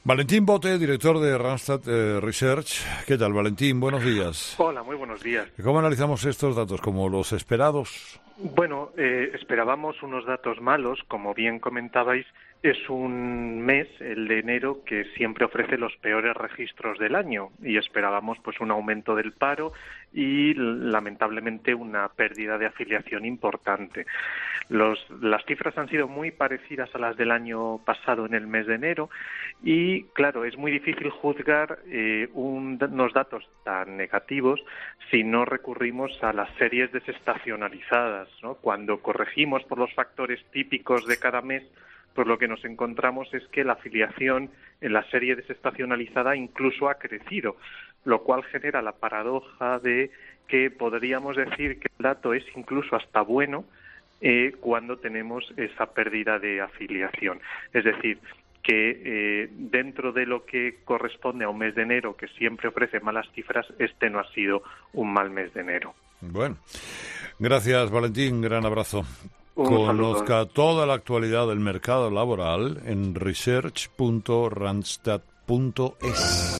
Valentín Bote, director de Randstad Research. ¿Qué tal, Valentín? Buenos días. Hola, muy buenos días. ¿Cómo analizamos estos datos? ¿Como los esperados? Bueno, esperábamos unos datos malos, como bien comentabais. Es un mes, el de enero, que siempre ofrece los peores registros del año y esperábamos pues un aumento del paro y lamentablemente una pérdida de afiliación importante. Las cifras han sido muy parecidas a las del año pasado en el mes de enero y, claro, es muy difícil juzgar unos datos tan negativos si no recurrimos a las series desestacionalizadas, ¿no? Cuando corregimos por los factores típicos de cada mes, pues lo que nos encontramos es que la afiliación en la serie desestacionalizada incluso ha crecido, lo cual genera la paradoja de que podríamos decir que el dato es incluso hasta bueno cuando tenemos esa pérdida de afiliación. Es decir, que dentro de lo que corresponde a un mes de enero, que siempre ofrece malas cifras, este no ha sido un mal mes de enero. Bueno, gracias, Valentín, gran abrazo. Conozca toda la actualidad del mercado laboral en research.randstad.es.